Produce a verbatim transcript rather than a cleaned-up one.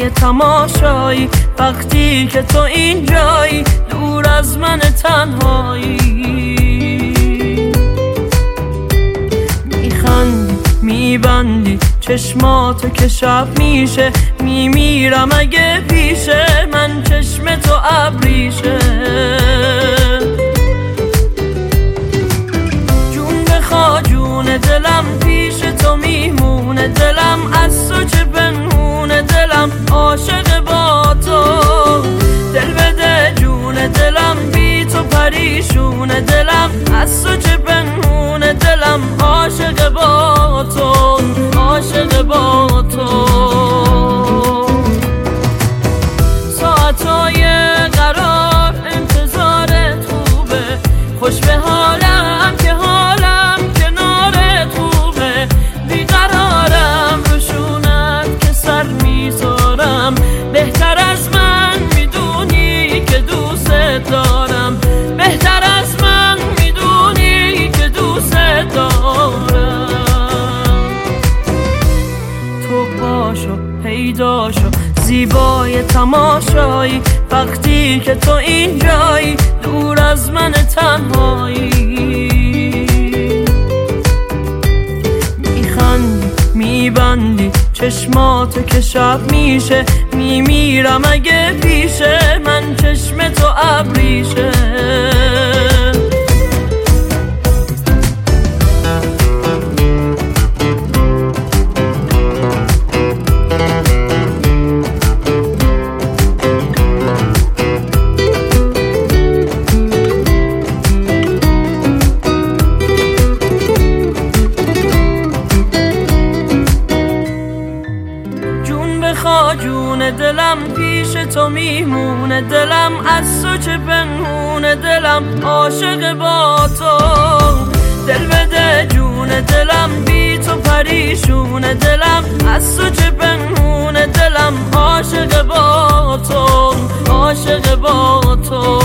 زیبای تماشایی وقتی که تو اینجایی دور از من تنهایی. میخندی میبندی چشماتو که شب میشه، میمیرم اگه پیشه من چشم تو ابریشه. جون بخوا جون دلم پیش تو میمونه، دلم از تو چه پنهونه، دلم عاشق با تو. دل بده جون دلم بی تو پریشونه، دلم از تو چه پنهونه، دلم عاشق با تو، عاشق با تو. ساعتای قرار انتظارت خوبه، خوش به حالم که حالم کنارت خوبه. بیقرارم روشونت که سر میذارم، بهتر از من میدونی که دوست دارم، بهتر از من میدونی که دوست دارم. تو باشو پیدا شو زیبای تماشایی وقتی که تو اینجایی دور از من تنهایی. میخندی میبندی چشماتو که شب میشه، میمیرم اگه پیشه من چشم تو ابریشه. جون دلم پیش تو میمونه، دلم از تو چه پنهونه، دلم عاشق با تو. دل بده جون دلم بی تو پریشونه، دلم از تو چه پنهونه، دلم عاشق با تو، عاشق با تو.